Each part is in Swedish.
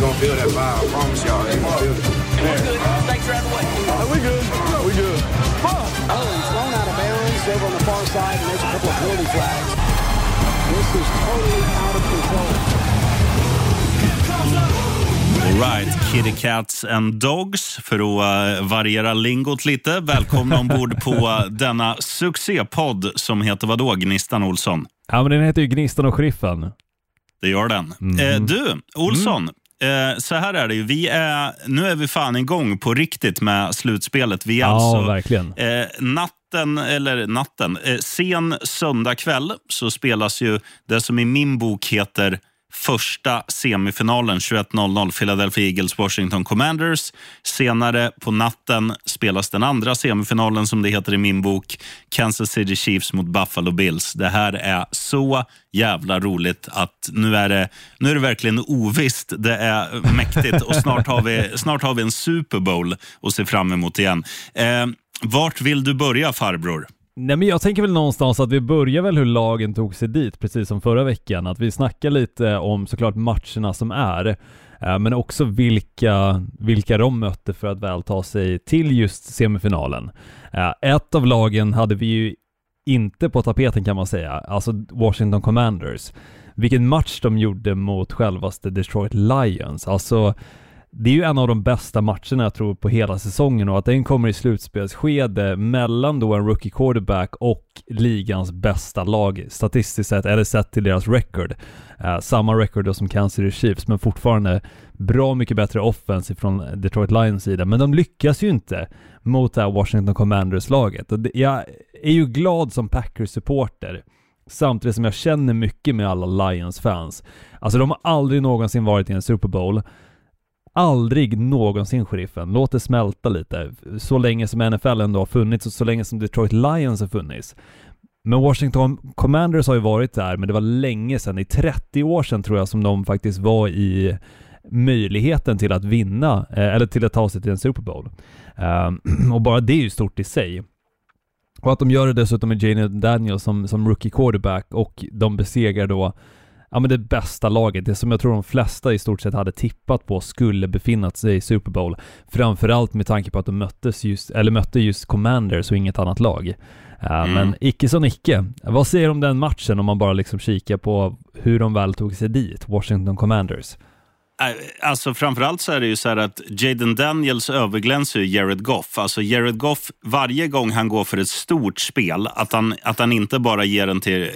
gonna feel that vibe. I promise y'all, they gonna feel it. Thanks for having way. We good. We good. Oh, he's thrown out of bounds over on the far side, and there's a couple of penalty flags. This is totally out of control. All right, Kitty Cats and Dogs, för att variera lingot lite. Välkomna ombord på denna succépodd som heter vadå, Gnistan Olsson? Ja, men den heter ju Gnistan och Sheriffen. Det gör den. Du, Olsson, så här är det ju. Nu är vi fan igång på riktigt med slutspelet. Vi är alltså verkligen. Sen söndag kväll så spelas ju det som i min bok heter första semifinalen 21:00 Philadelphia Eagles Washington Commanders. Senare på natten spelas den andra semifinalen som det heter i min bok, Kansas City Chiefs mot Buffalo Bills. Det här är så jävla roligt att nu är det verkligen ovisst. Det är mäktigt och snart har vi en Super Bowl att se fram emot igen. Vart vill du börja, farbror? Nej, men jag tänker väl någonstans att vi börjar väl hur lagen tog sig dit, precis som förra veckan. Att vi snackar lite om såklart matcherna som är, men också vilka de mötte för att väl ta sig till just semifinalen. Ett av lagen hade vi ju inte på tapeten, kan man säga, alltså Washington Commanders. Vilken match de gjorde mot självaste Detroit Lions. Alltså, det är ju en av de bästa matcherna jag tror på hela säsongen, och att den kommer i slutspelsskede mellan då en rookie quarterback och ligans bästa lag statistiskt sett, eller sett till deras record. Samma record då som Kansas City Chiefs, men fortfarande bra mycket bättre offense från Detroit Lions sida. Men de lyckas ju inte mot det här Washington Commanders-laget. Och jag är ju glad som Packers-supporter, samtidigt som jag känner mycket med alla Lions-fans. Alltså de har aldrig någonsin varit i en Super Bowl. Aldrig någonsin, Sheriffen. Låt det smälta lite. Så länge som NFL ändå har funnits och så länge som Detroit Lions har funnits. Men Washington Commanders har ju varit där, men det var länge sedan. I 30 år sedan tror jag som de faktiskt var i möjligheten till att vinna eller till att ta sig till en Super Bowl. Och bara det är ju stort i sig. Och att de gör det dessutom med Jaden Daniels som rookie quarterback, och de besegrar då men det bästa laget, det som jag tror de flesta i stort sett hade tippat på skulle befinnat sig i Super Bowl, framförallt med tanke på att de mötte just Commanders och inget annat lag. Men icke som icke. Vad säger du om den matchen om man bara liksom kikar på hur de väl tog sig dit, Washington Commanders? Alltså framförallt så är det ju så här att Jaden Daniels överglänser ju Jared Goff. Alltså Jared Goff, varje gång han går för ett stort spel, att han inte bara ger den till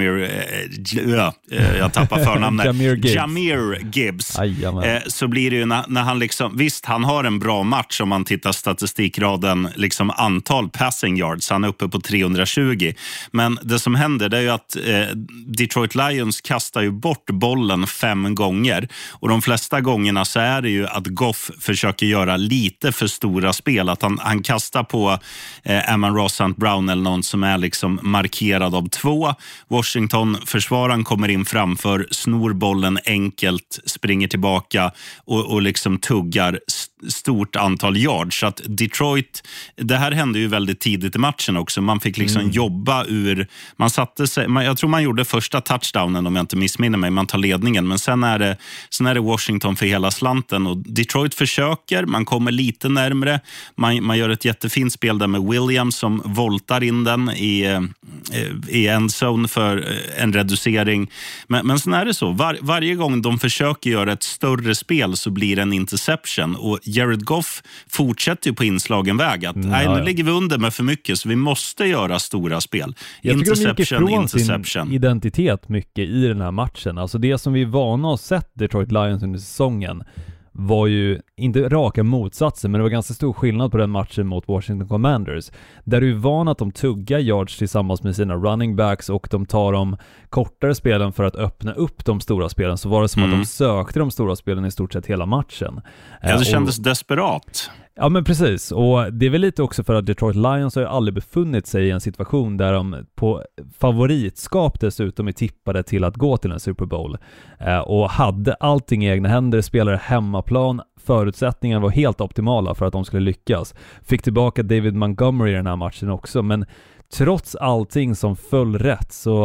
jag tappar förnamnet Jahmyr Gibbs. Så blir det ju när han liksom, visst han har en bra match om man tittar statistikraden liksom antal passing yards, han är uppe på 320, men det som händer det är ju att Detroit Lions kastar ju bort bollen 5 gånger, och de flesta gångerna så är det ju att Goff försöker göra lite för stora spel, att han kastar på Amon-Ra St. Brown eller någon som är liksom markerad av 2. Washington-försvararen kommer in framför, snor bollen enkelt, springer tillbaka och liksom tuggar stort antal yards. Så att Detroit, det här hände ju väldigt tidigt i matchen också. Man fick liksom jobba ur, man satte sig, jag tror man gjorde första touchdownen om jag inte missminner mig, man tar ledningen, men sen är det Washington för hela slanten, och Detroit försöker, man kommer lite närmre, man gör ett jättefint spel där med Williams som voltar in den i endzone för en reducering, men sen är det så, varje gång de försöker göra ett större spel så blir det en interception, och Jared Goff fortsätter ju på inslagen väg att nu ligger vi under med för mycket, så vi måste göra stora spel. Interception. Sin identitet mycket i den här matchen. Alltså det som vi är vana att sett Detroit Lions under säsongen var ju inte raka motsatsen, men det var ganska stor skillnad på den matchen mot Washington Commanders, där du är van att de tuggar yards tillsammans med sina running backs och de tar de kortare spelen för att öppna upp de stora spelen. Så var det som att de sökte de stora spelen i stort sett hela matchen. Ja, det kändes desperat. Ja, men precis. Och det är väl lite också för att Detroit Lions har ju aldrig befunnit sig i en situation där de på favoritskap dessutom är tippade till att gå till en Super Bowl. Och hade allting i egna händer, spelare hemmaplan, förutsättningarna var helt optimala för att de skulle lyckas. Fick tillbaka David Montgomery i den här matchen också, men trots allting som föll rätt så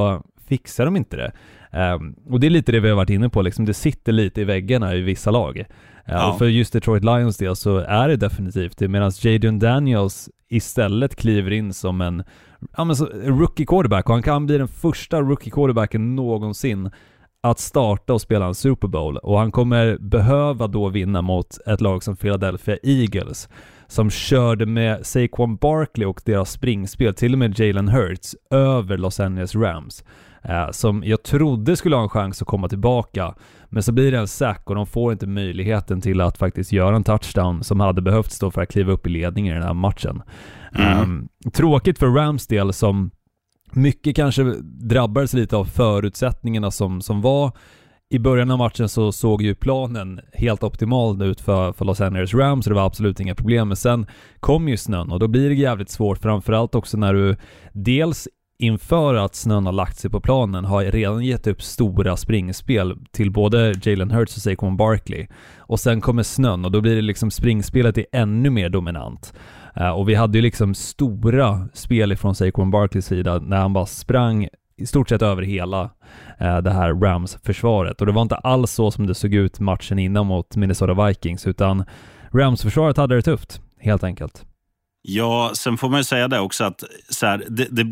fixar de inte det. Och det är lite det vi har varit inne på, liksom, det sitter lite i väggarna i vissa lag. Och för just Detroit Lions del så är det definitivt det, medan Jaden Daniels istället kliver in som en rookie quarterback, och han kan bli den första rookie quarterbacken någonsin att starta och spela en Super Bowl, och han kommer behöva då vinna mot ett lag som Philadelphia Eagles som körde med Saquon Barkley och deras springspel, till och med Jalen Hurts, över Los Angeles Rams, som jag trodde skulle ha en chans att komma tillbaka, men så blir det en sack och de får inte möjligheten till att faktiskt göra en touchdown som hade behövts då för att kliva upp i ledningen i den här matchen. Tråkigt för Rams del, som mycket kanske drabbades lite av förutsättningarna som var. I början av matchen så såg ju planen helt optimal ut för Los Angeles Rams, så det var absolut inga problem. Men sen kom ju snön och då blir det jävligt svårt, framförallt också när du dels inför att snön har lagt sig på planen har redan gett upp stora springspel till både Jalen Hurts och Saquon Barkley. Och sen kommer snön och då blir det liksom springspelet är ännu mer dominant. Och vi hade ju liksom stora spel ifrån Saquon Barkleys sida när han bara sprang i stort sett över hela det här Rams-försvaret. Och det var inte alls så som det såg ut matchen innan mot Minnesota Vikings, utan Rams-försvaret hade det tufft, helt enkelt. Ja, sen får man ju säga det också att så här, det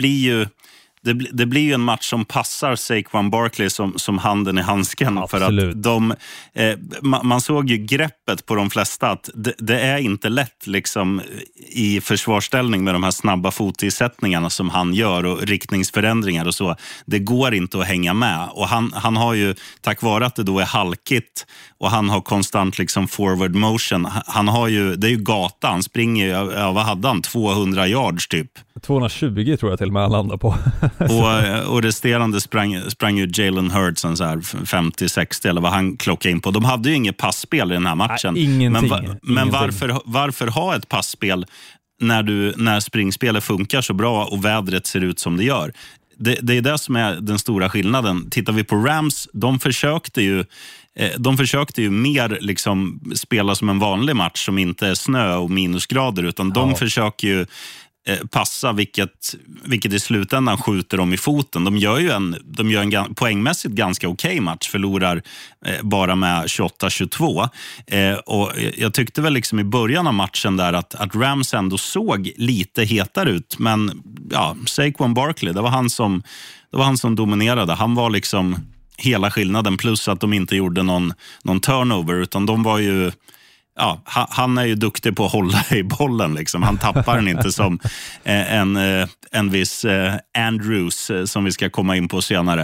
blir ju en match som passar Saquon Barkley som handen i handsken. Absolut. För att man såg ju greppet på de flesta att det är inte lätt liksom i försvarsställning med de här snabba fotisättningarna som han gör och riktningsförändringar och så. Det går inte att hänga med, och han har ju, tack vare att det då är halkigt och han har konstant liksom forward motion, han har ju, det är ju gata, han springer ju, vad hade han, 200 yards typ. 220 tror jag till och med han landade på. och resterande sprang ju Jalen Hurts en så här 50-60 eller vad han klockade in på. De hade ju inget passspel i den här matchen. Nej, ingenting. Men varför ha ett passspel när springspelet funkar så bra och vädret ser ut som det gör? Det är det som är den stora skillnaden. Tittar vi på Rams, de försökte ju mer liksom spela som en vanlig match som inte är snö och minusgrader, utan de försöker ju passa, vilket i slutändan skjuter dem i foten. De gör en poängmässigt ganska okej match, förlorar bara med 28-22. Och jag tyckte väl liksom i början av matchen där att Rams ändå såg lite hetare ut, men ja, Saquon Barkley, det var han som dominerade. Han var liksom hela skillnaden, plus att de inte gjorde någon turnover, utan de var ju, ja, han är ju duktig på att hålla i bollen liksom. Han tappar den inte som en viss Andrews som vi ska komma in på senare.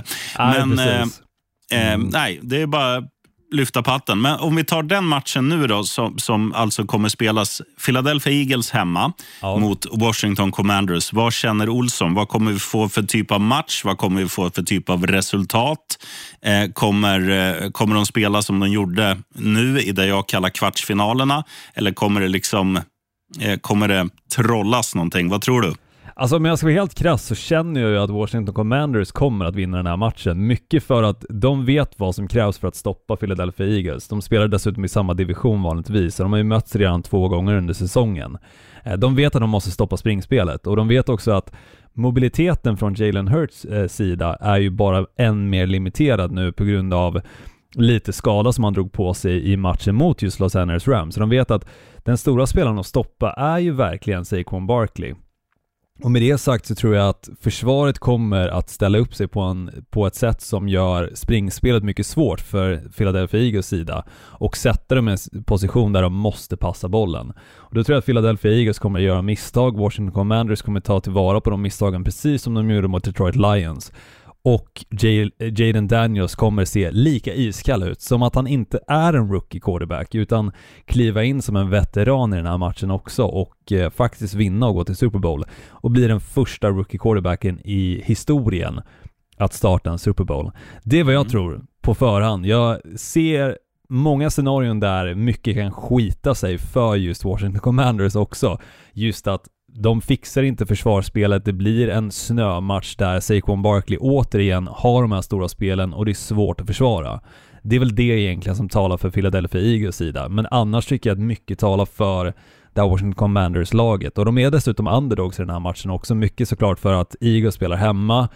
Nej, det är bara lyfta patten. Men om vi tar den matchen nu då, som alltså kommer spelas Philadelphia Eagles hemma mot Washington Commanders. Vad känner Olsson? Vad kommer vi få för typ av match? Vad kommer vi få för typ av resultat? Kommer de spela som de gjorde nu i det jag kallar kvartsfinalerna? Eller kommer det trollas någonting? Vad tror du? Alltså om jag ska vara helt krass så känner jag ju att Washington Commanders kommer att vinna den här matchen. Mycket för att de vet vad som krävs för att stoppa Philadelphia Eagles. De spelar dessutom i samma division vanligtvis, så de har ju mötts redan 2 gånger under säsongen. De vet att de måste stoppa springspelet, och de vet också att mobiliteten från Jalen Hurts sida är ju bara än mer limiterad nu på grund av lite skada som han drog på sig i matchen mot just Los Angeles Rams. Så de vet att den stora spelaren att stoppa är ju verkligen Saquon Barkley. Och med det sagt så tror jag att försvaret kommer att ställa upp sig på ett sätt som gör springspelet mycket svårt för Philadelphia Eagles sida och sätter dem i en position där de måste passa bollen. Och då tror jag att Philadelphia Eagles kommer att göra misstag. Washington Commanders kommer ta tillvara på de misstagen precis som de gjorde mot Detroit Lions. Och Jaden Daniels kommer se lika iskall ut, som att han inte är en rookie quarterback utan kliva in som en veteran i den här matchen också och faktiskt vinna och gå till Super Bowl och bli den första rookie quarterbacken i historien att starta en Super Bowl. Det är vad jag tror på förhand. Jag ser många scenarion där mycket kan skita sig för just Washington Commanders också. Just att de fixar inte försvarsspelet. Det blir en snömatch där Saquon Barkley återigen har de här stora spelen och det är svårt att försvara. Det är väl det egentligen som talar för Philadelphia Eagles sida. Men annars tycker jag att mycket talar för det Washington Commanders-laget. Och de är dessutom underdogs i den här matchen också. Mycket såklart för att Eagles spelar hemma.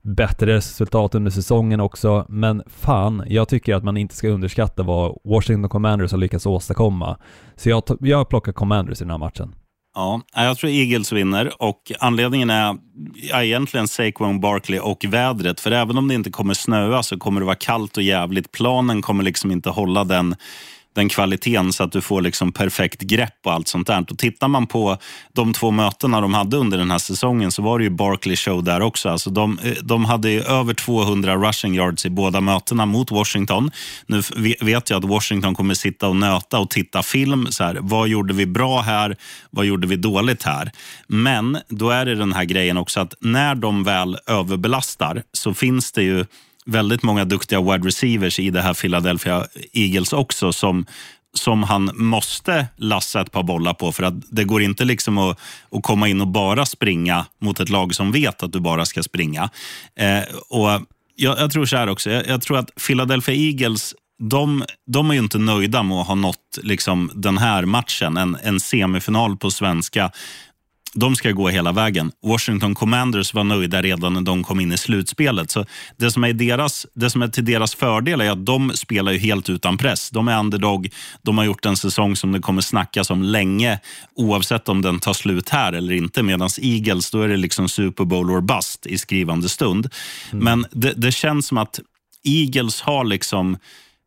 bättre resultat under säsongen också, men fan, jag tycker att man inte ska underskatta vad Washington Commanders har lyckats åstadkomma. Så jag plockar Commanders i den här matchen. Ja, jag tror Eagles vinner och anledningen är egentligen Saquon Barkley och vädret. För även om det inte kommer snöa så kommer det vara kallt och jävligt. Planen kommer liksom inte hålla den kvaliteten så att du får liksom perfekt grepp och allt sånt där. Och tittar man på de 2 mötena de hade under den här säsongen så var det ju Barkley show där också. Alltså de hade ju över 200 rushing yards i båda mötena mot Washington. Nu vet jag att Washington kommer sitta och nöta och titta film. Så här, vad gjorde vi bra här? Vad gjorde vi dåligt här? Men då är det den här grejen också att när de väl överbelastar så finns det ju väldigt många duktiga wide receivers i det här Philadelphia Eagles också som han måste lassa ett par bollar på, för att det går inte liksom att komma in och bara springa mot ett lag som vet att du bara ska springa. Och jag tror så här också, jag tror att Philadelphia Eagles de är ju inte nöjda med att ha nått liksom den här matchen, en semifinal på svenska. De ska gå hela vägen. Washington Commanders var nöjda redan när de kom in i slutspelet. Så det som är till deras fördel är att de spelar ju helt utan press. De är underdog. De har gjort en säsong som det kommer snackas om länge, oavsett om den tar slut här eller inte. Medan Eagles, då är det liksom Super Bowl or bust i skrivande stund. Men det känns som att Eagles har liksom...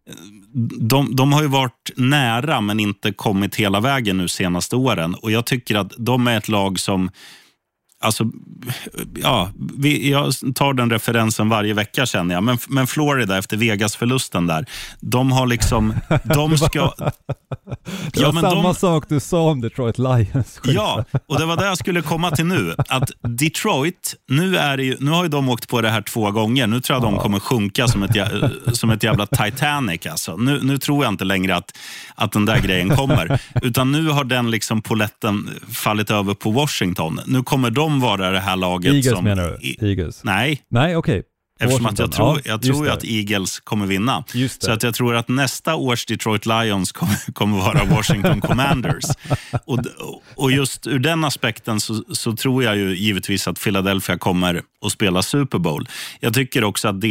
De har ju varit nära men inte kommit hela vägen nu senaste åren. Och jag tycker att de är ett lag som... Alltså, ja, jag tar den referensen varje vecka känner jag. Men Florida efter Vegas-förlusten där, de har liksom... De ska... Det var samma sak du sa om Detroit Lions. Ja, och det var det jag skulle komma till nu. Att Detroit, nu har ju de åkt på det här 2 gånger. Nu tror jag de kommer sjunka som ett jävla Titanic. Alltså. Nu tror jag inte längre att den där grejen kommer. Utan nu har den liksom poletten fallit över på Washington. Nu kommer de vara det här laget Eagles som... menar du? Eagles? Nej, okej. Eftersom att jag tror ju att Eagles kommer vinna. Så att jag tror att nästa års Detroit Lions kommer vara Washington Commanders. Och just ur den aspekten så tror jag ju givetvis att Philadelphia kommer att spela Super Bowl. Jag tycker också att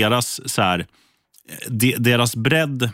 deras bredd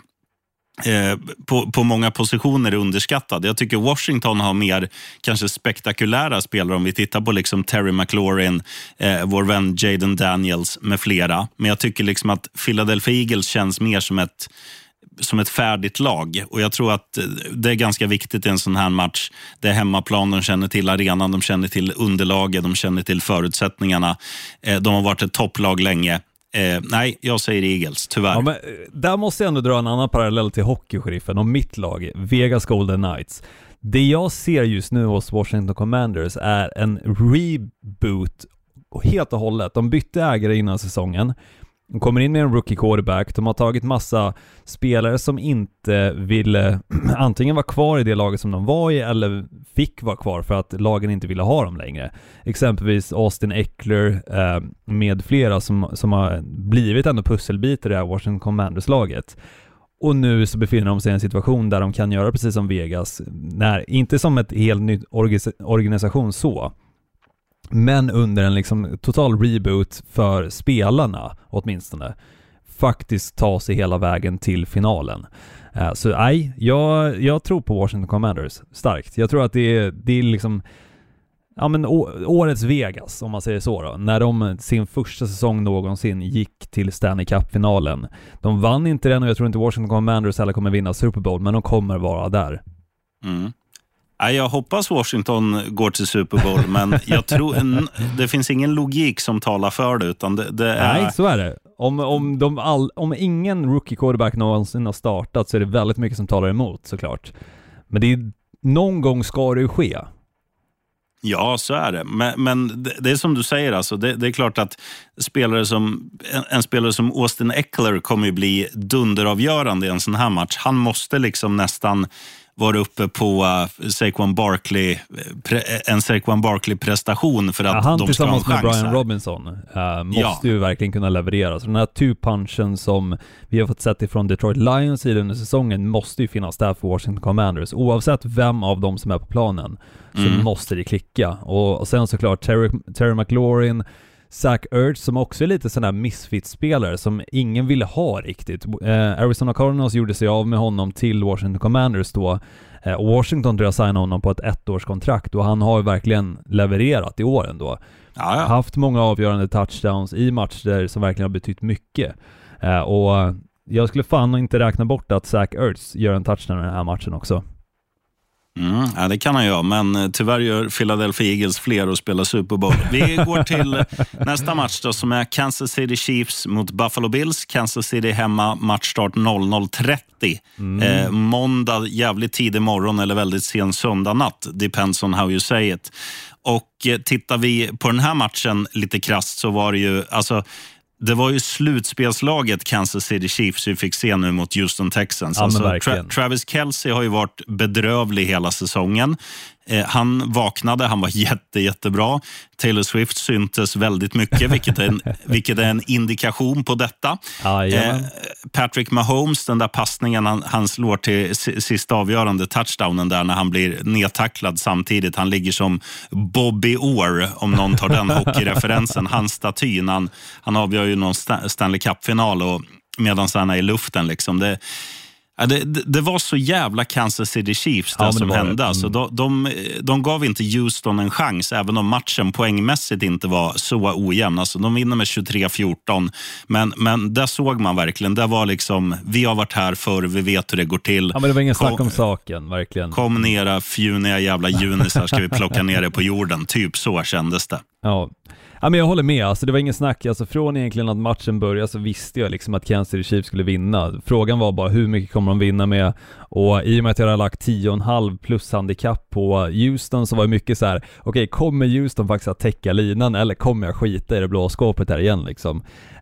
på många positioner är underskattad. Jag tycker Washington har mer kanske spektakulära spelare om vi tittar på liksom Terry McLaurin, vår vän Jaden Daniels med flera. Men jag tycker liksom att Philadelphia Eagles känns mer som ett färdigt lag. Och jag tror att det är ganska viktigt i en sån här match. Det är hemmaplan, de känner till arenan, de känner till underlaget, de känner till förutsättningarna. De har varit ett topplag länge. Nej, jag säger Eagles, tyvärr. Ja, men där måste jag ändå dra en annan parallell till hockeysheriffen och mitt lag, Vegas Golden Knights. Det jag ser just nu hos Washington Commanders är en reboot helt och hållet. De bytte ägare innan säsongen. De kommer in med en rookie quarterback. De har tagit massa spelare som inte ville antingen vara kvar i det laget som de var i eller fick vara kvar för att lagen inte ville ha dem längre. Exempelvis Austin Eckler med flera som har blivit ändå pusselbitar i det här Washington Commanders-laget. Och nu så befinner de sig i en situation där de kan göra precis som Vegas. Inte som ett helt nytt organisation så, men under en liksom total reboot för spelarna åtminstone, faktiskt ta sig hela vägen till finalen. Så nej, jag tror på Washington Commanders starkt. Jag tror att det är liksom årets Vegas, om man säger så då. När de sin första säsong någonsin gick till Stanley Cup-finalen. De vann inte den och jag tror inte Washington Commanders heller kommer vinna Super Bowl, men de kommer vara där. Jag hoppas Washington går till Super Bowl, men jag tror det finns ingen logik som talar för det, utan det är... Nej, så är det. Om ingen rookie quarterback någonsin har startat så är det väldigt mycket som talar emot, såklart. Men någon gång ska det ju ske. Ja, så är det. Men det är som du säger, alltså, det är klart att en spelare som Austin Eckler kommer ju bli dunderavgörande i en sån här match. Han måste liksom nästan vara uppe på Saquon Barkley-prestation för att han de ska ha en chans. Han tillsammans med Brian Robinson måste ju verkligen kunna leverera. Så den här two-punchen som vi har fått sett ifrån Detroit Lions i den säsongen måste ju finnas där för Washington Commanders. Oavsett vem av dem som är på planen så måste det klicka. Och sen såklart Terry McLaurin Zach Ertz som också är lite sån här misfit-spelare som ingen ville ha riktigt. Arizona Cardinals gjorde sig av med honom till Washington Commanders då. Och Washington tror jag signade honom på ett 1-årskontrakt och han har ju verkligen levererat i år ändå. Haft många avgörande touchdowns i matcher som verkligen har betytt mycket. Och jag skulle fan inte räkna bort att Zach Ertz gör en touchdown i den här matchen också. Ja, det kan han göra, men tyvärr gör Philadelphia Eagles fler och spelar Super Bowl. Vi går till nästa match då, som är Kansas City Chiefs mot Buffalo Bills. Kansas City hemma, matchstart 00:30. Måndag, jävligt tidig morgon eller väldigt sen söndag natt. Depends on how you say it. Och tittar vi på den här matchen lite krasst så var det ju, alltså det var ju slutspelslaget Kansas City Chiefs vi fick se nu mot Houston Texans. Ja, alltså, Travis Kelce har ju varit bedrövlig hela säsongen. Han vaknade, han var jättebra. Taylor Swift syntes väldigt mycket, vilket är en indikation på detta. Patrick Mahomes, den där passningen han slår till sista avgörande touchdownen där när han blir nedtacklad samtidigt. Han ligger som Bobby Orr, om någon tar den hockeyreferensen. Hans statyn, han avgör ju någon Stanley Cup-final och medan han är i luften liksom. Det var så jävla Kansas City Chiefs som hände. Alltså, de gav inte Houston en chans, även om matchen poängmässigt inte var så ojämn. Alltså, de vinner med 23-14. Men där såg man verkligen, det var liksom, vi har varit här förr, vi vet hur det går till. Ja, men det var ingen snack om saken, verkligen. Kom ner, fjuniga jävla junisar, ska vi plocka ner det på jorden. Typ så kändes det. Ja. Ja, men jag håller med, alltså det var ingen snack, alltså från egentligen att matchen började så visste jag liksom att Kansas City Chiefs skulle vinna. Frågan var bara hur mycket kommer de vinna med, och i och med att jag hade lagt 10,5 plus handikapp på Houston så var det mycket så här: okej, kommer Houston faktiskt att täcka linan eller kommer jag skita i det blå skåpet här igen liksom.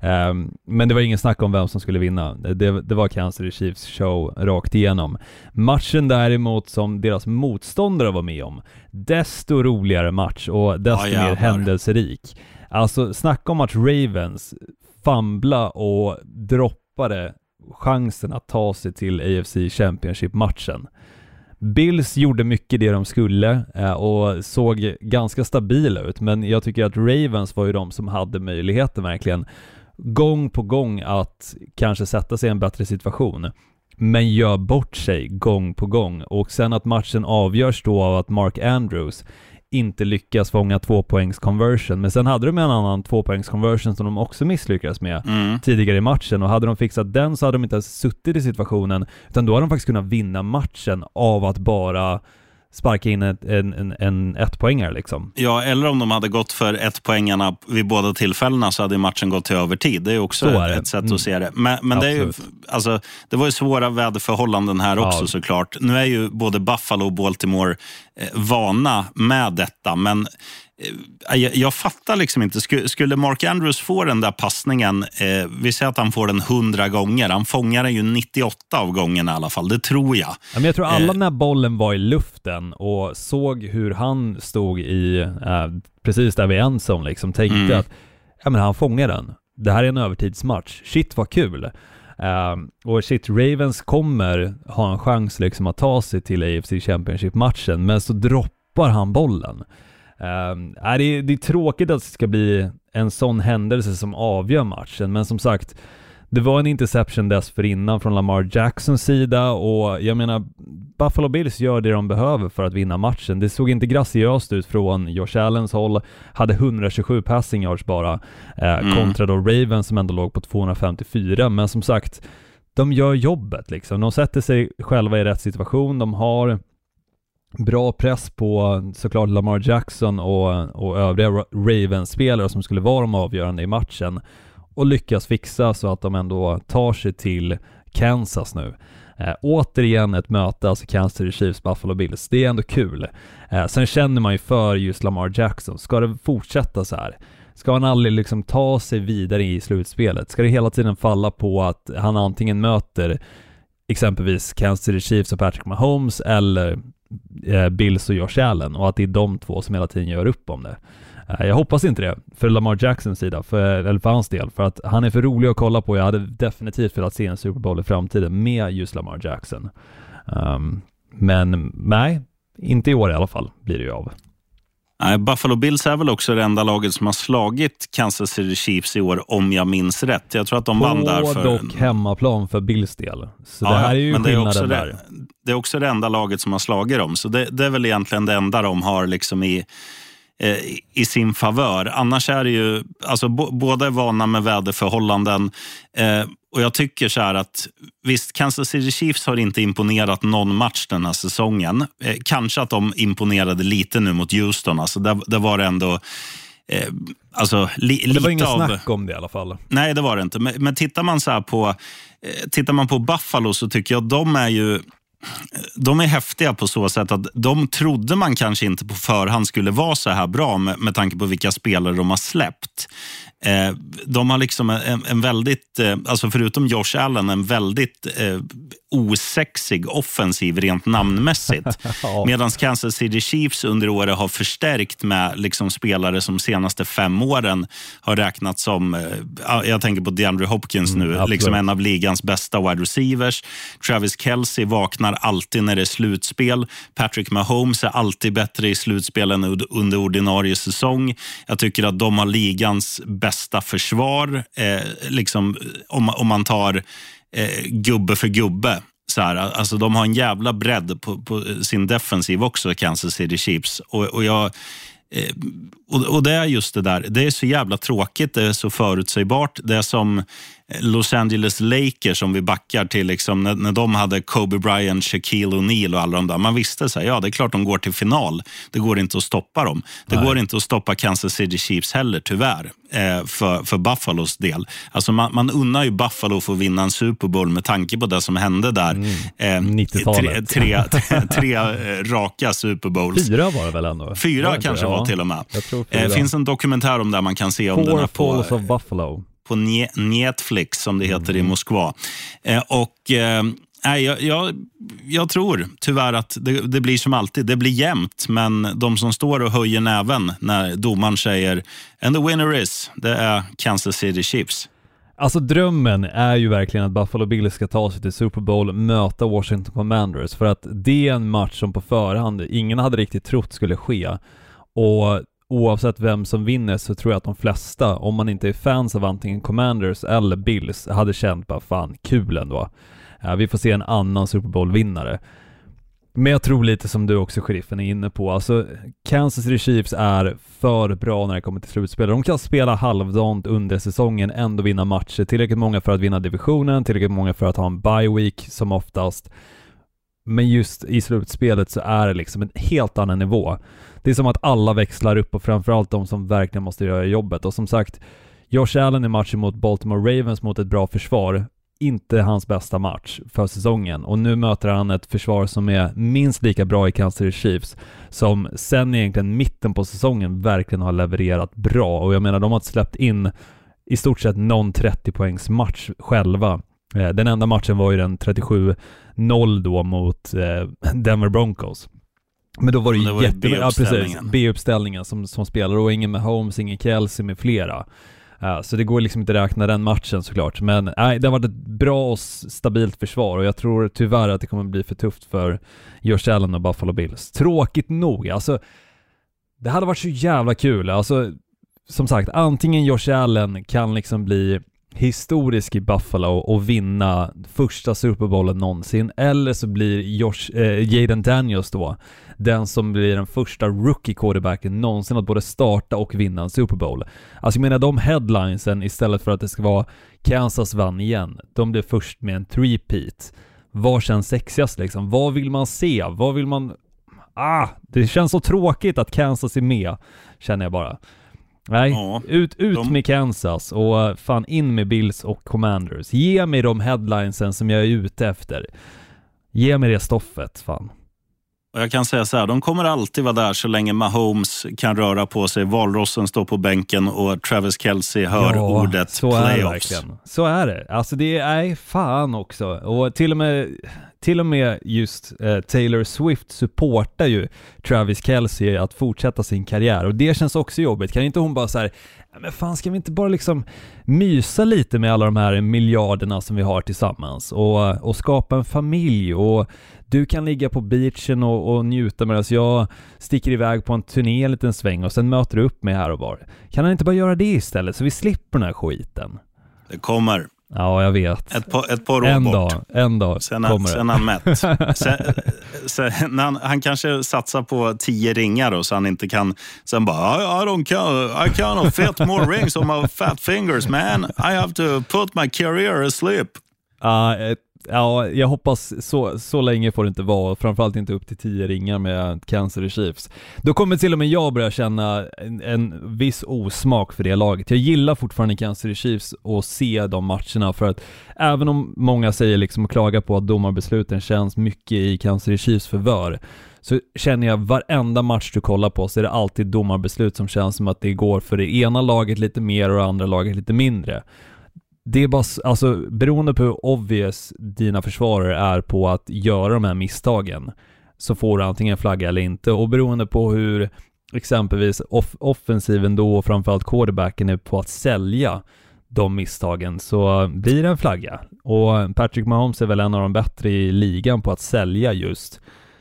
Men det var ingen snack om vem som skulle vinna. Det var Kansas City Chiefs show rakt igenom. Matchen däremot som deras motståndare var med om, desto roligare match och desto mer händelserik. Alltså snacka om att Ravens fumbla och droppade chansen att ta sig till AFC Championship-matchen. Bills gjorde mycket det de skulle och såg ganska stabila ut, men jag tycker att Ravens var ju de som hade möjligheten verkligen gång på gång att kanske sätta sig i en bättre situation, men gör bort sig gång på gång. Och sen att matchen avgörs då av att Mark Andrews inte lyckas fånga 2-poängs conversion, men sen hade de en annan 2-poängs conversion som de också misslyckades med tidigare i matchen, och hade de fixat den så hade de inte ens suttit i situationen, utan då hade de faktiskt kunnat vinna matchen av att bara sparka in en ettpoängare liksom. Ja, eller om de hade gått för ettpoängarna vid båda tillfällena så hade matchen gått till övertid. Det är också ett sätt att se det. Men det är ju, alltså, det var ju svåra väderförhållanden här också såklart. Nu är ju både Buffalo och Baltimore vana med detta, men jag fattar liksom inte. Skulle Mark Andrews få den där passningen, vi säger att han får den 100 gånger, han fångar den ju 98 av gångerna i alla fall, det tror jag. Ja, men jag tror alla när bollen var i luften och såg hur han stod i precis där vid endzone liksom, tänkte att ja, men han fångar den. Det här är en övertidsmatch. Shit, vad kul. Och shit, Ravens kommer ha en chans liksom att ta sig till AFC Championship-matchen, men så droppar han bollen. Det är tråkigt att det ska bli en sån händelse som avgör matchen, men som sagt, det var en interception dessförinnan från Lamar Jacksons sida, och jag menar, Buffalo Bills gör det de behöver för att vinna matchen. Det såg inte graciöst ut från Josh Allens håll, hade 127 passing yards bara kontra då Ravens som ändå låg på 254, men som sagt, de gör jobbet liksom. De sätter sig själva i rätt situation, de har bra press på såklart Lamar Jackson och övriga Ravens-spelare som skulle vara de avgörande i matchen, och lyckas fixa så att de ändå tar sig till Kansas nu. Återigen ett möte, alltså Kansas City Chiefs, Buffalo Bills. Det är ändå kul. Sen känner man ju för just Lamar Jackson. Ska det fortsätta så här? Ska han aldrig liksom ta sig vidare i slutspelet? Ska det hela tiden falla på att han antingen möter exempelvis Kansas City Chiefs och Patrick Mahomes eller Bills och Josh Allen, och att det är de två som hela tiden gör upp om det? Jag hoppas inte det för Lamar Jacksons sida, eller för hans del, för att han är för rolig att kolla på. Jag hade definitivt velat se en Super Bowl i framtiden med just Lamar Jackson. Men nej, inte i år i alla fall blir det ju av. Nej, Buffalo Bills är väl också det enda laget som har slagit Kansas City Chiefs i år, om jag minns rätt. Jag tror att de vann där för... dock hemmaplan för Bills del. Så det här är ju skillnaden där. Det är också det enda laget som har slagit dem. Så det är väl egentligen det enda de har liksom i sin favör. Annars är det ju, alltså båda är vana med väderförhållanden. Och jag tycker så här att visst, Kansas City Chiefs har inte imponerat någon match den här säsongen. Kanske att de imponerade lite nu mot Houston. Alltså det var det ändå... Alltså, det var ingen snack om det i alla fall. Nej, det var det inte. Men tittar man så här tittar man på Buffalo, så tycker jag de är häftiga på så sätt att de trodde man kanske inte på förhand skulle vara så här bra med tanke på vilka spelare de har släppt. De har liksom en väldigt, alltså förutom Josh Allen, en väldigt osexig offensiv rent namnmässigt. Ja. Medan Kansas City Chiefs under året har förstärkt med liksom spelare som senaste 5 åren har räknat som, jag tänker på DeAndre Hopkins nu, liksom en av ligans bästa wide receivers. Travis Kelce vaknar alltid när det är slutspel. Patrick Mahomes är alltid bättre i slutspel än under ordinarie säsong. Jag tycker att de har ligans bästa försvar, liksom om man tar gubbe för gubbe. Så här, alltså de har en jävla bredd på sin defensiv också, Kansas City Chiefs. Och det är just det där. Det är så jävla tråkigt, det är så förutsägbart. Det är som Los Angeles Lakers som vi backar till liksom, när de hade Kobe Bryant, Shaquille O'Neal och alla de där. Man visste så här, ja det är klart de går till final. Det går inte att stoppa dem. Det går inte att stoppa Kansas City Chiefs heller, tyvärr. För Buffalos del. Alltså man unnar ju Buffalo för att vinna en Super Bowl med tanke på det som hände där. 90-talet. Tre raka Super Bowls. 4 var det väl ändå? 4 kanske var till och med. Finns en dokumentär om där man kan se om den här på Falls of Buffalo. På Netflix som det heter i Moskva. Jag tror tyvärr att det blir som alltid. Det blir jämnt, men de som står och höjer näven när domaren säger and the winner is, det är Kansas City Chiefs. Alltså drömmen är ju verkligen att Buffalo Bills ska ta sig till Super Bowl, möta Washington Commanders, för att det är en match som på förhand ingen hade riktigt trott skulle ske. Och oavsett vem som vinner så tror jag att de flesta, om man inte är fans av antingen Commanders eller Bills, hade känt bara fan kul ändå. Vi får se en annan Super Bowl-vinnare. Men jag tror lite som du också, sheriffen, är inne på. Alltså, Kansas City Chiefs är för bra när det kommer till slutspel. De kan spela halvdant under säsongen, ändå vinna matcher. Tillräckligt många för att vinna divisionen, tillräckligt många för att ha en bye week som oftast. Men just i slutspelet så är det liksom en helt annan nivå. Det är som att alla växlar upp, och framförallt de som verkligen måste göra jobbet. Och som sagt, Josh Allen i matchen mot Baltimore Ravens mot ett bra försvar, inte hans bästa match för säsongen. Och nu möter han ett försvar som är minst lika bra i Kansas City Chiefs, som sen egentligen mitten på säsongen verkligen har levererat bra. Och jag menar, de har släppt in i stort sett någon 30-poängs match själva. Den enda matchen var ju den 37-0 då mot Denver Broncos. Men då var det ju B-uppställningen som spelar, och ingen med Holmes, ingen Kelce med flera. Så det går liksom inte att räkna den matchen såklart. Men nej, det har varit ett bra och stabilt försvar, och jag tror tyvärr att det kommer bli för tufft för Josh Allen och Buffalo Bills. Tråkigt nog. Alltså, det hade varit så jävla kul. Alltså, som sagt, antingen Josh Allen kan liksom bli historisk i Buffalo och vinna första Super Bowlen någonsin, eller så blir Jaden Daniels då den som blir den första rookie quarterbacken någonsin att både starta och vinna en Super Bowl. Alltså jag menar, de headlinesen, istället för att det ska vara Kansas vann igen, de blir först med en 3-peat. Vad känns sexigast liksom? Vad vill man se? Vad vill man... det känns så tråkigt att Kansas är med, känner jag bara. Nej, ja, ut med Kansas och fan in med Bills och Commanders. Ge mig de headlinesen som jag är ute efter. Ge mig det stoffet, fan. Och jag kan säga så här, de kommer alltid vara där så länge Mahomes kan röra på sig, Valrossen står på bänken och Travis Kelce hör ordet så playoffs. Så är det. Alltså det är fan också. Och till och med just Taylor Swift supportar ju Travis Kelce att fortsätta sin karriär. Och det känns också jobbigt. Kan inte hon bara så här, Men fan, ska vi inte bara liksom mysa lite med alla de här miljarderna som vi har tillsammans och skapa en familj, och du kan ligga på beachen och njuta medan jag sticker iväg på en turné en liten sväng och sen möter du upp mig här och var. Kan han inte bara göra det istället så vi slipper den här skiten? Det kommer. Ja, jag vet. Ett par år bort. En dag sen kommer sen han mätt. Sen han kanske satsar på 10 ringar och så han inte kan. Sen bara, I can't fit more rings on my fat fingers, man. I have to put my career asleep. Ja, jag hoppas så länge får det inte vara, framförallt inte upp till 10 ringar med Kansas City Chiefs. Då kommer till och med jag börja känna en viss osmak för det laget. Jag gillar fortfarande Kansas City Chiefs och se de matcherna, för att även om många säger liksom och klagar på att domarbesluten känns mycket i Kansas City Chiefs förvör, så känner jag varenda match du kollar på så är det alltid domarbeslut som känns som att det går för det ena laget lite mer och det andra laget lite mindre. Det är bara, alltså, beroende på hur obvious dina försvarare är på att göra de här misstagen så får du antingen flagga eller inte, och beroende på hur exempelvis offensiven då och framförallt quarterbacken är på att sälja de misstagen så blir det en flagga. Och Patrick Mahomes är väl en av de bättre i ligan på att sälja just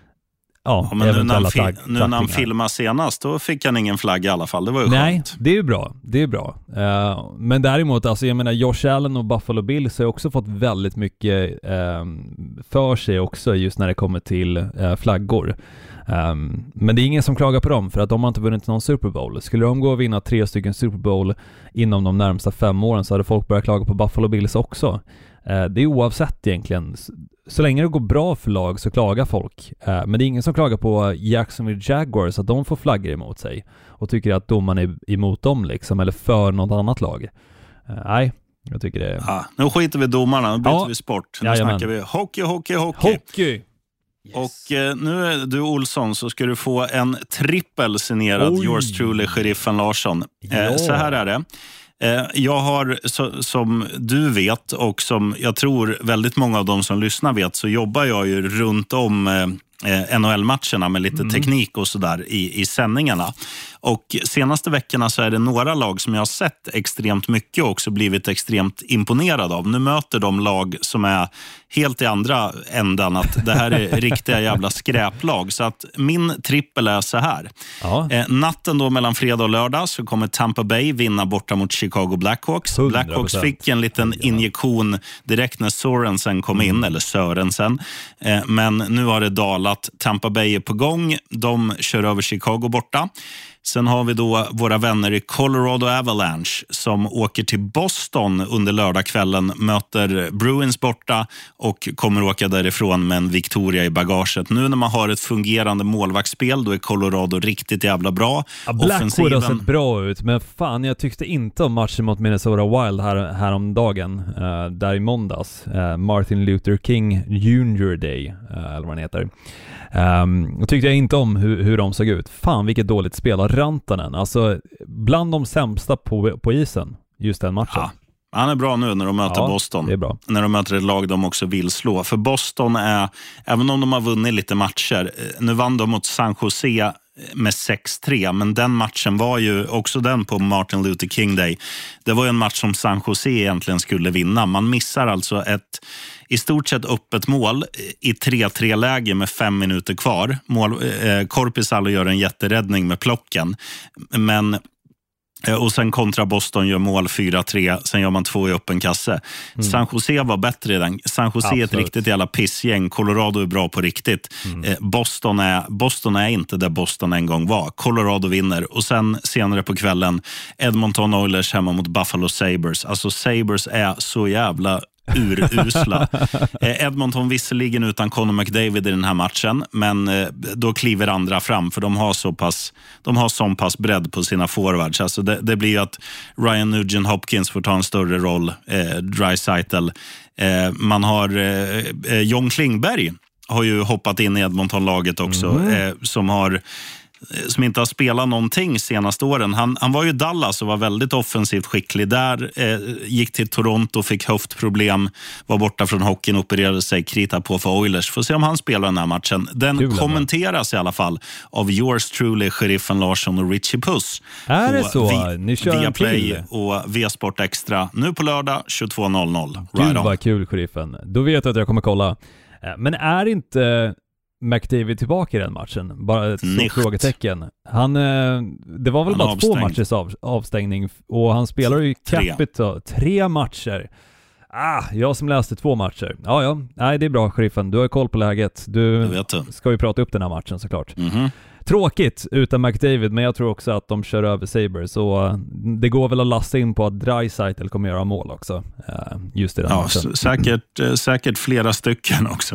men nu när han filmade senast då fick han ingen flagga i alla fall. Det var ju skönt. Nej, det är bra. Men däremot, alltså, jag menar, Josh Allen och Buffalo Bills har också fått väldigt mycket för sig också just när det kommer till flaggor. Men det är ingen som klagar på dem, för att de har inte vunnit någon Super Bowl. Skulle de gå och vinna 3 stycken Super Bowl inom de närmsta 5 åren så hade folk börjat klaga på Buffalo Bills också. Det är oavsett egentligen. Så länge det går bra för lag så klagar folk. Men det är ingen som klagar på Jacksonville Jaguars att de får flaggor emot sig och tycker att domaren är emot dem liksom, eller för något annat lag. Nej, jag tycker det är... Nu skiter vi domarna, nu byter vi sport. Nu snackar vi hockey. Yes. Och nu är du Olsson, så ska du få en trippel signerad yours truly, Sheriffen Larsson. Så här är det. Jag har, som du vet och som jag tror väldigt många av de som lyssnar vet, så jobbar jag ju runt om NHL-matcherna med lite teknik och sådär i sändningarna. Och senaste veckorna så är det några lag som jag har sett extremt mycket och också blivit extremt imponerad av. Nu möter de lag som är helt i andra ändan, att det här är riktiga jävla skräplag. Så att min trippel är så här. Natten då mellan fredag och lördag så kommer Tampa Bay vinna borta mot Chicago Blackhawks. 100%. Blackhawks fick en liten injektion direkt när Sorensen kom in, eller Sörensen. Men nu har det dalat. Tampa Bay är på gång. De kör över Chicago borta. Sen har vi då våra vänner i Colorado Avalanche som åker till Boston under lördagskvällen, möter Bruins borta och kommer åka därifrån med en Victoria i bagaget. Nu när man har ett fungerande målvaktsspel, då är Colorado riktigt jävla bra. Blackwood har sett bra ut, men fan, jag tyckte inte om matchen mot Minnesota Wild här om dagen, där i måndags. Martin Luther King Jr. Day, eller vad han heter. Jag tyckte jag inte om hur de såg ut. Fan, vilket dåligt spel. Rantanen, alltså bland de sämsta på isen just den matchen. Han är bra nu när de möter Boston. Det är bra. När de möter ett lag de också vill slå. För Boston är, även om de har vunnit lite matcher, nu vann de mot San Jose med 6-3, men den matchen var ju också den på Martin Luther King Day. Det var ju en match som San Jose egentligen skulle vinna. Man missar alltså ett i stort sett öppet mål i 3-3-läge med 5 minuter kvar. Korpisalo gör en jätteräddning med plocken, men och sen kontra Boston gör mål 4-3, sen gör man 2 i öppen kasse. San Jose var bättre i den. San Jose är ett riktigt jävla pissgäng. Colorado är bra på riktigt. Boston är inte där Boston en gång var. Colorado vinner. Och sen senare på kvällen Edmonton Oilers hemma mot Buffalo Sabres. Alltså Sabres är så jävla urusla. Edmonton visserligen utan Connor McDavid i den här matchen, men då kliver andra fram, för de har så pass bredd på sina forwards. Alltså det blir ju att Ryan Nugent-Hopkins får ta en större roll, Draisaitl. Man har John Klingberg har ju hoppat in i Edmonton-laget också, som har som inte har spelat någonting senaste åren. Han var ju i Dallas och var väldigt offensivt skicklig där. Gick till Toronto, fick höftproblem, var borta från hockeyn, opererade sig, krita på för Oilers. Får se om han spelar den här matchen. Den kul, kommenteras i alla fall av yours truly, Sheriffen Larsson och Richie Puss. Är det så? Ni kör via en Play till och V-sport Extra nu på lördag 22.00. Gud vad kul, Sheriffen. Då vet jag att jag kommer kolla. Men är inte McDavid tillbaka i den matchen? Bara ett frågetecken. Det var väl bara avstängd. 2 matchers avstängning och han spelar ju Capital 3 matcher. Jag som läste 2 matcher. Ja. Nej, det är bra, Sheriffen. Du har koll på läget. Du ska ju prata upp den här matchen såklart. Tråkigt utan McDavid, men jag tror också att de kör över Sabres. Så det går väl att lasta in på att Draisaitl kommer göra mål också. Just i den matchen. Säkert flera stycken också.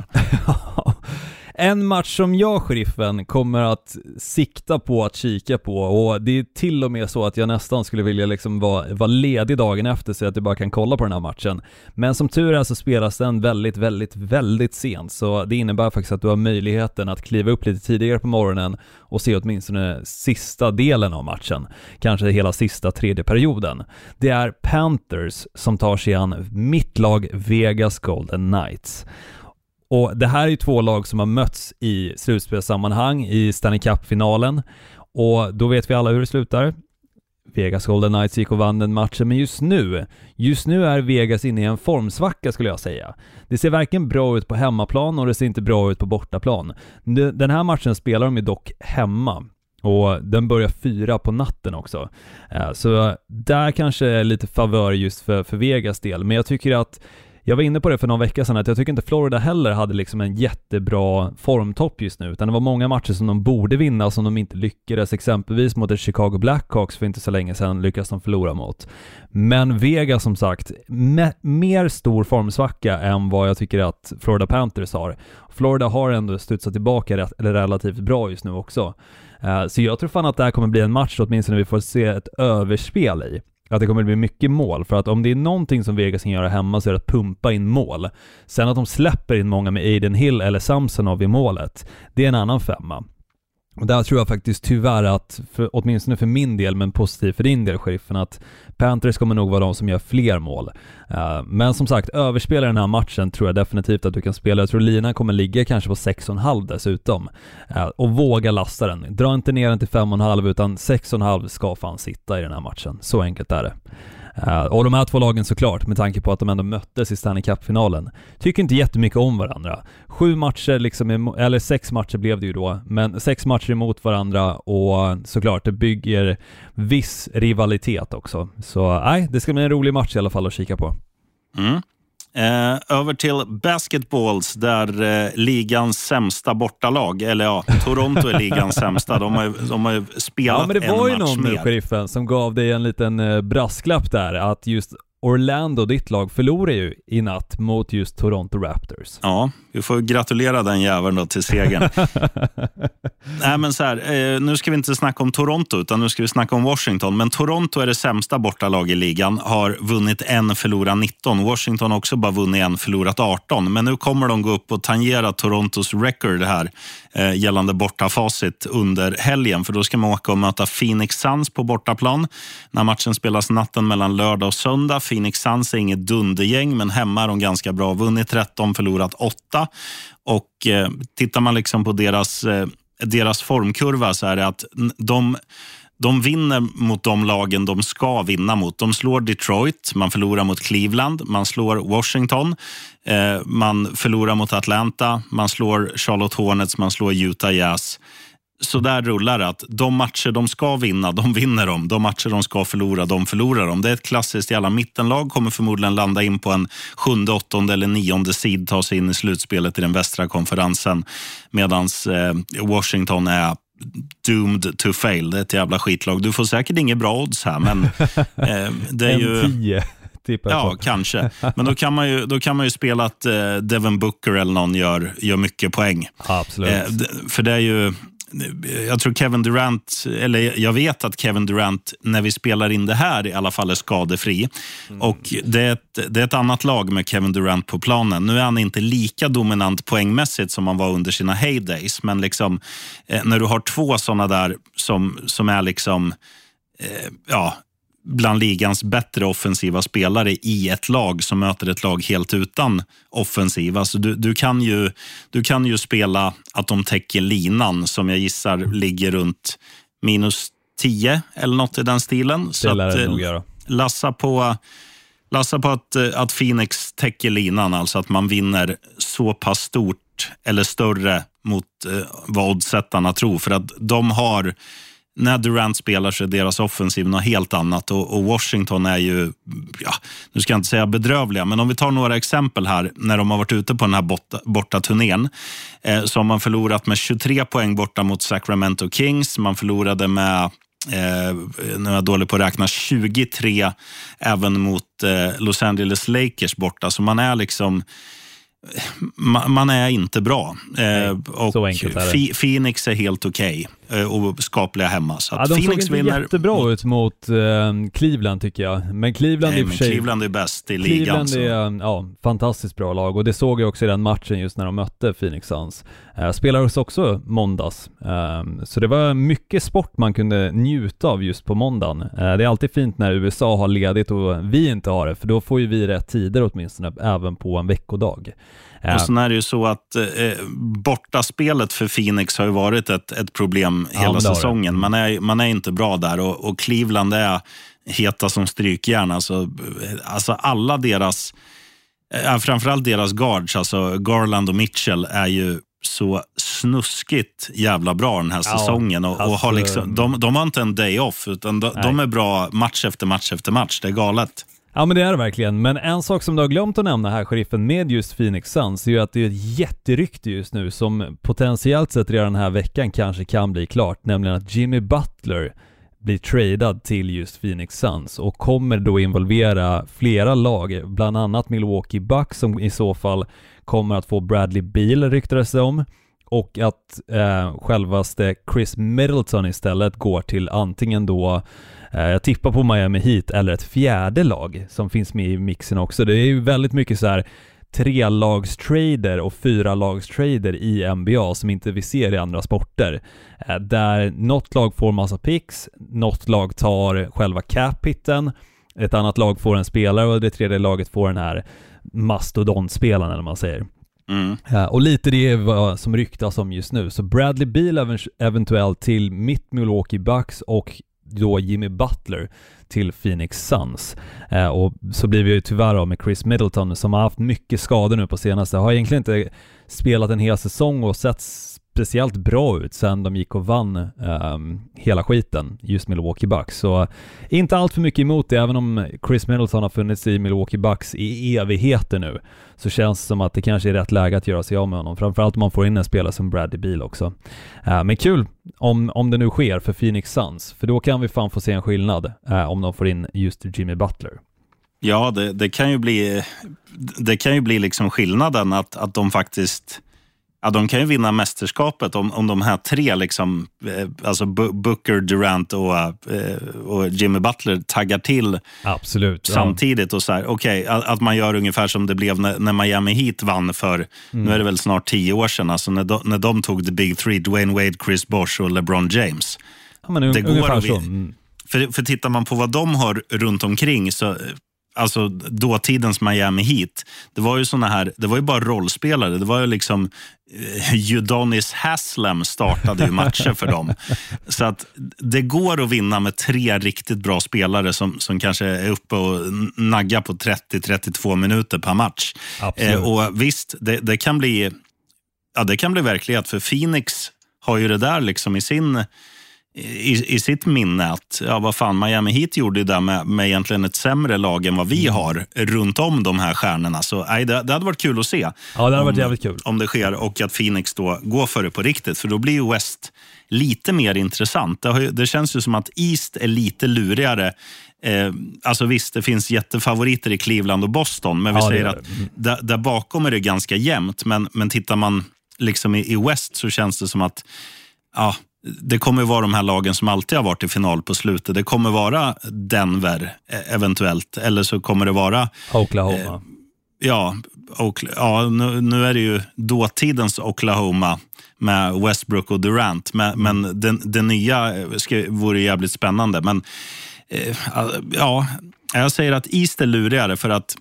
En match som jag, Sheriffen, kommer att sikta på att kika på, och det är till och med så att jag nästan skulle vilja liksom vara ledig dagen efter så att jag bara kan kolla på den här matchen. Men som tur är så spelas den väldigt, väldigt, väldigt sent, så det innebär faktiskt att du har möjligheten att kliva upp lite tidigare på morgonen och se åtminstone sista delen av matchen, kanske hela sista tredje perioden. Det är Panthers som tar sig an mitt lag Vegas Golden Knights. Och det här är ju 2 lag som har mötts i slutspelssammanhang i Stanley Cup-finalen. Och då vet vi alla hur det slutar. Vegas Golden Knights gick och vann den matchen, men just nu är Vegas inne i en formsvacka, skulle jag säga. Det ser varken bra ut på hemmaplan och det ser inte bra ut på bortaplan. Den här matchen spelar de ju dock hemma. Och den börjar 4 på natten också. Så där kanske är lite favör just för Vegas del. Men jag tycker att jag var inne på det för någon vecka sedan att jag tycker inte Florida heller hade liksom en jättebra formtopp just nu, utan det var många matcher som de borde vinna som de inte lyckades, exempelvis mot Chicago Blackhawks för inte så länge sedan lyckades de förlora mot. Men Vegas, som sagt, mer stor formsvacka än vad jag tycker att Florida Panthers har. Florida har ändå studsat tillbaka relativt bra just nu också. Så jag tror fan att det här kommer bli en match åtminstone vi får se ett överspel i. Att det kommer bli mycket mål, för att om det är någonting som Vegas kan göra hemma så är det att pumpa in mål. Sen att de släpper in många med Aiden Hill eller Samsonov i målet, det är en annan femma. Och där tror jag faktiskt tyvärr att, åtminstone för min del, men positivt för din del, Sheriffen, att Panthers kommer nog vara de som gör fler mål. Men som sagt, överspela den här matchen tror jag definitivt att du kan spela. Jag tror Lina kommer ligga kanske på 6,5 dessutom. Och våga lasta den. Dra inte ner den till 5,5 utan 6,5 ska fan sitta i den här matchen. Så enkelt är det. Och de här 2 lagen såklart, med tanke på att de ändå möttes i Stanley Cup-finalen, tycker inte jättemycket om varandra. 7 matcher liksom, eller 6 matcher blev det ju då, men 6 matcher emot varandra, och såklart det bygger viss rivalitet också. Så det ska bli en rolig match i alla fall att kika på. Över till basketballs, där ligans sämsta bortalag, eller Toronto är ligans sämsta. De har ju spelat en match mer. Ja, men det var ju någon med Sheriffen som gav dig en liten brasklapp där, att just Orlando, ditt lag, förlorar ju i natt mot just Toronto Raptors. Ja, vi får gratulera den jäveln då till segern. Nej, men så här, nu ska vi inte snacka om Toronto utan nu ska vi snacka om Washington. Men Toronto är det sämsta bortalag i ligan, har vunnit 1, förlorat 19. Washington har också bara vunnit 1, förlorat 18. Men nu kommer de gå upp och tangera Torontos record här gällande bortafacit under helgen. För då ska man åka och möta Phoenix Suns på bortaplan. När matchen spelas natten mellan lördag och söndag. Phoenix Suns är inget dundergäng, men hemma är de ganska bra. Vunnit 13, förlorat 8. Och tittar man liksom på deras formkurva så är det att de vinner mot de lagen de ska vinna mot. De slår Detroit, man förlorar mot Cleveland, man slår Washington, man förlorar mot Atlanta, man slår Charlotte Hornets, man slår Utah Jazz. Så där rullar det, att de matcher de ska vinna, de vinner dem. De matcher de ska förlora, de förlorar dem. Det är ett klassiskt jävla mittenlag, kommer förmodligen landa in på en 7:e, 8:e eller 9:e seed, ta sig in i slutspelet i den västra konferensen. Medans Washington är doomed to fail. Det är ett jävla skitlag. Du får säkert inget bra odds här, men det är ju... 10. Ja, kanske. Men då kan man ju spela att Devin Booker eller någon gör mycket poäng. Absolut. För det är ju jag tror Kevin Durant, eller jag vet att Kevin Durant när vi spelar in det här i alla fall är skadefri. Och det är ett annat lag med Kevin Durant på planen. Nu är han inte lika dominant poängmässigt som han var under sina heydays, men liksom när du har två sådana där som är liksom bland ligans bättre offensiva spelare i ett lag som möter ett lag helt utan offensiva. Så du kan ju spela att de täcker linan som jag gissar ligger runt -10 eller något i den stilen. Så att lassa på att Phoenix täcker linan, alltså att man vinner så pass stort eller större mot vad oddsättarna tror. För att de har, när Durant spelar så är deras offensiv något helt annat, och Washington är ju, nu ska jag inte säga bedrövliga, men om vi tar några exempel här, när de har varit ute på den här borta turnén, så har man förlorat med 23 poäng borta mot Sacramento Kings, man förlorade med nu är jag dålig på att räkna, 23 även mot Los Angeles Lakers borta, så man är liksom man är inte bra. Och så enkelt är det. Phoenix är helt okej och skapliga hemma. Så att de Phoenix såg inte jättebra ut mot Cleveland tycker jag. Men Cleveland Cleveland är bäst i ligan. Cleveland är fantastiskt bra lag, och det såg jag också i den matchen just när de mötte Phoenix Suns. Spelades också måndags. Så det var mycket sport man kunde njuta av just på måndagen. Det är alltid fint när USA har ledigt och vi inte har det, för då får ju vi rätt tider åtminstone även på en veckodag. Och så är det ju så att bortaspelet för Phoenix har ju varit ett problem hela säsongen. Man är inte bra där, och Cleveland är heta som strykjärn. Alltså alla deras, framförallt deras guards, alltså Garland och Mitchell, är ju så snuskigt jävla bra den här säsongen, och har liksom, de har inte en day off, utan de är bra match efter match efter match. Det är galet. Ja, men det är det verkligen. Men en sak som du har glömt att nämna här, sheriffen, med just Phoenix Suns är ju att det är ett jätterykte just nu som potentiellt sett redan den här veckan kanske kan bli klart, nämligen att Jimmy Butler blir tradad till just Phoenix Suns och kommer då involvera flera lag, bland annat Milwaukee Bucks, som i så fall kommer att få Bradley Beal, ryktades det om, och att självaste Chris Middleton istället går till antingen då jag tippar på Miami Heat eller ett fjärde lag som finns med i mixen också. Det är ju väldigt mycket så här 3-lagstrader och 4-lagstrader i NBA som inte vi ser i andra sporter. Där något lag får massa picks, något lag tar själva cap-hitten, ett annat lag får en spelare och det tredje laget får den här mastodontspelaren, eller man säger. Och lite det är vad som ryktas om just nu. Så Bradley Beal eventuellt till mitt Milwaukee Bucks och då Jimmy Butler till Phoenix Suns. Och så blir vi ju tyvärr av med Chris Middleton som har haft mycket skador nu på senaste. Har egentligen inte spelat en hel säsong och sett speciellt bra ut sen de gick och vann hela skiten, just Milwaukee Bucks. Så inte allt för mycket emot det, även om Chris Middleton har funnits i Milwaukee Bucks i evigheter nu, så känns det som att det kanske är rätt läge att göra sig av med honom, framförallt om man får in en spelare som Bradley Beal också. Men kul om det nu sker för Phoenix Suns, för då kan vi fan få se en skillnad om de får in just Jimmy Butler. Ja, det kan ju bli liksom skillnaden att de faktiskt, ja, de kan ju vinna mästerskapet om de här tre liksom, alltså Booker, Durant och Jimmy Butler taggar till. Absolut, samtidigt. Och så här, okej, att man gör ungefär som det blev när Miami Heat vann för, nu är det väl snart 10 år sedan, alltså när de tog the big three, Dwayne Wade, Chris Bosh och LeBron James. Ja, men det går så. För tittar man på vad de har runt omkring, så alltså dåtidens Miami Heat, det var ju såna här, det var ju bara rollspelare. Det var ju liksom Udonis Haslem startade ju matcher för dem. Så att det går att vinna med 3 riktigt bra spelare som kanske är uppe och naggar på 30-32 minuter per match. Och visst, det kan bli verklighet, för Phoenix har ju det där liksom i sitt minne att, ja vad fan, Miami Heat gjorde det där med egentligen ett sämre lag än vad vi har runt om de här stjärnorna. Så det hade varit kul att se. Ja, det hade varit jävligt kul. Om det sker, och att Phoenix då går för det på riktigt, för då blir ju West lite mer intressant. Det känns ju som att East är lite lurigare. Alltså visst, det finns jättefavoriter i Cleveland och Boston, men vi säger att där bakom är det ganska jämnt, men tittar man liksom i West, så känns det som att det kommer vara de här lagen som alltid har varit i final på slutet. Det kommer vara Denver eventuellt, eller så kommer det vara Oklahoma. Nu är det ju dåtidens Oklahoma med Westbrook och Durant, men den nya vore jävligt spännande. Men jag säger att East är lurigare, för att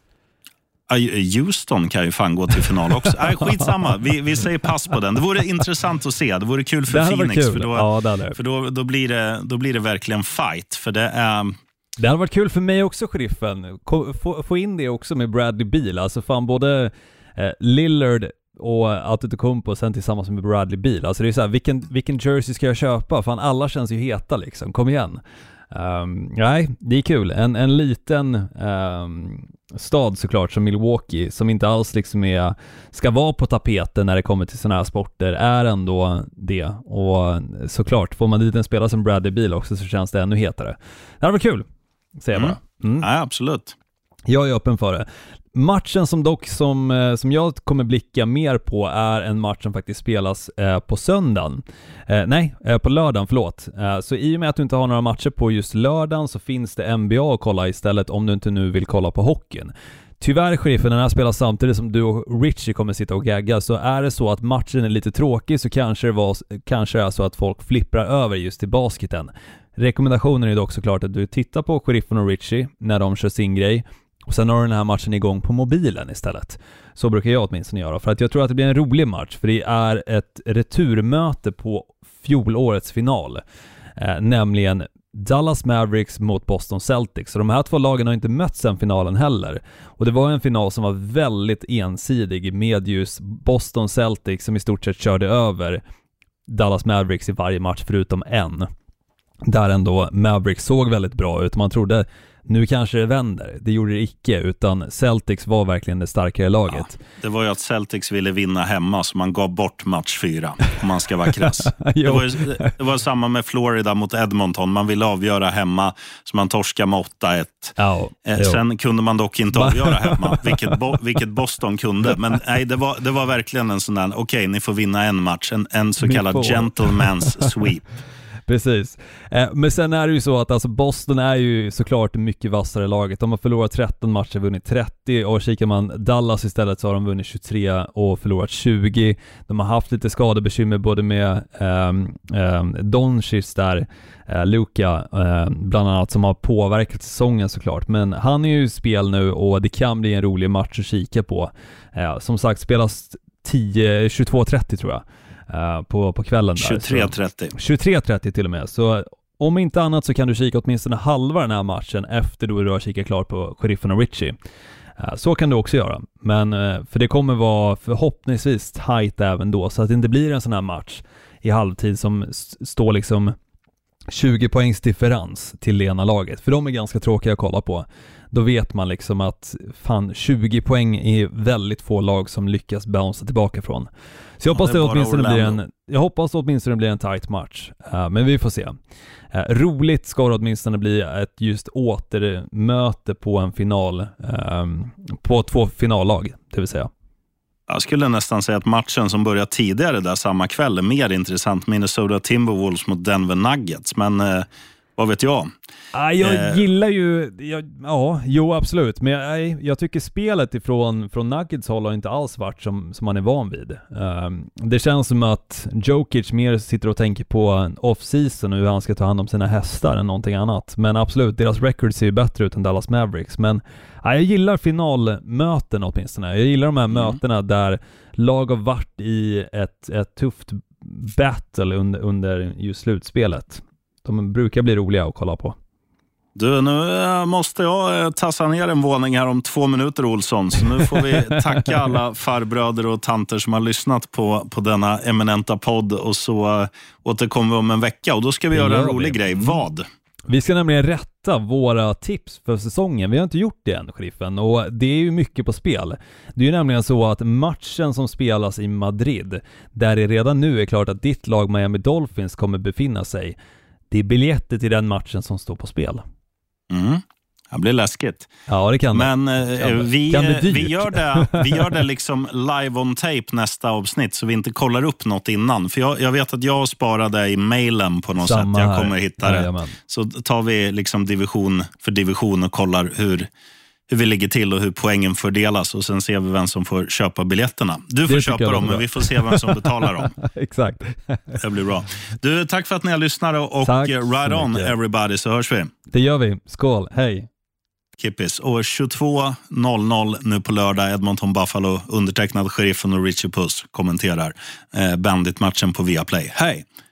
Houston kan ju fan gå till final också. Skitsamma, vi säger pass på den. Det vore intressant att se. Det vore kul för Phoenix, för då blir det verkligen fight. För det hade varit kul för mig också, sheriffen. Få in det också med Bradley Beal. Alltså fan, både Lillard och Antetokounmpo sen tillsammans med Bradley Beal. Alltså det är så här, vilken jersey ska jag köpa? Fan, alla känns ju heta liksom. Kom igen. Nej, det är kul. En liten stad såklart som Milwaukee, som inte alls liksom ska vara på tapeten när det kommer till såna här sporter, är ändå det. Och såklart, får man dit en spelare som Bradley Beal också, så känns det ännu hetare. Det här var kul, säger jag bara. Ja, absolut. Jag är öppen för det. Matchen som jag kommer blicka mer på är en match som faktiskt spelas på söndagen. På lördagen, förlåt. Så i och med att du inte har några matcher på just lördagen, så finns det NBA att kolla istället, om du inte nu vill kolla på hockeyn. Tyvärr, sheriffen, när den här spelas samtidigt som du och Richie kommer sitta och gagga, så är det så att matchen är lite tråkig, så kanske det är så att folk flipprar över just till basketen. Rekommendationen är dock såklart att du tittar på sheriffen och Richie när de kör sin grej, och sen har den här matchen igång på mobilen istället. Så brukar jag åtminstone göra, för att jag tror att det blir en rolig match, för det är ett returmöte på fjolårets final. Nämligen Dallas Mavericks mot Boston Celtics. Så de här två lagen har inte mötts sen finalen heller. Och det var en final som var väldigt ensidig, med just Boston Celtics som i stort sett körde över Dallas Mavericks i varje match förutom en. Där ändå Mavericks såg väldigt bra ut. Man trodde nu kanske det vänder. Det gjorde det icke, utan Celtics var verkligen det starkare laget. Ja, det var ju att Celtics ville vinna hemma, så man gav bort match 4, om man ska vara krass. det var samma med Florida mot Edmonton. Man ville avgöra hemma, så man torskade med 8-1. Sen kunde man dock inte avgöra hemma, vilket Boston kunde. Men nej, det var verkligen en sån där, okej, ni får vinna en match. En så kallad gentleman's sweep. Precis. Men sen är det ju så att alltså Boston är ju såklart mycket vassare laget. De har förlorat 13 matcher, vunnit 30, och kikar man Dallas istället så har de vunnit 23 och förlorat 20. De har haft lite skadebekymmer både med Doncic där, Luka bland annat, som har påverkat säsongen såklart. Men han är ju i spel nu och det kan bli en rolig match att kika på. Som sagt, spelas 22:30 tror jag. På kvällen där. 23:30 till och med. Så om inte annat så kan du kika åtminstone halva den här matchen efter du har kikat klart på sheriffen och Richie. Så kan du också göra. Men för det kommer vara förhoppningsvis tight även då, så att det inte blir en sån här match i halvtid som står liksom 20 poängs differens till det ena laget. För de är ganska tråkiga att kolla på. Då vet man liksom att fan, 20 poäng är väldigt få lag som lyckas bouncea tillbaka från. Så jag hoppas det åtminstone blir en tight match. Men vi får se. Roligt ska det åtminstone bli ett just återmöte på en final, på två finallag, det vill säga. Jag skulle nästan säga att matchen som börjar tidigare där samma kväll är mer intressant. Minnesota Timberwolves mot Denver Nuggets. Men vad vet jag? Jag gillar ju... absolut. Men jag tycker spelet från Nuggets håll har inte alls varit som man är van vid. Det känns som att Jokic mer sitter och tänker på off-season och hur han ska ta hand om sina hästar än någonting annat. Men absolut, deras record ser ju bättre ut än Dallas Mavericks. Men jag gillar finalmöten åtminstone. Jag gillar de här mötena där lag har varit i ett tufft battle under just slutspelet. De brukar bli roliga att kolla på. Du, nu måste jag tassa ner en våning här om 2 minuter, Olsson. Så nu får vi tacka alla farbröder och tanter som har lyssnat på denna eminenta podd. Och så återkommer vi om en vecka. Och då ska vi göra en rolig grej. Vad? Vi ska nämligen rätta våra tips för säsongen. Vi har inte gjort det än, sheriffen. Och det är ju mycket på spel. Det är ju nämligen så att matchen som spelas i Madrid, där det redan nu är klart att ditt lag Miami Dolphins kommer befinna sig, det är biljetter till den matchen som står på spel. Det blir läskigt. Ja, det kan men vi gör det liksom live on tape nästa avsnitt, så vi inte kollar upp något innan. För jag vet att jag sparade i mailen på något sätt. Jag kommer hitta det. Jajamän. Så tar vi liksom division för division och kollar hur vi ligger till och hur poängen fördelas, och sen ser vi vem som får köpa biljetterna. Du får köpa dem, men vi får se vem som betalar dem. Exakt. Det blir bra. Du, tack för att ni har lyssnat och ride on everybody, så hörs vi. Det gör vi. Skål, hej. Kippis. Och 22.00 nu på lördag, Edmonton Buffalo, undertecknad Sheriffen och Richie Puss kommenterar Bandit-matchen på Viaplay. Hej!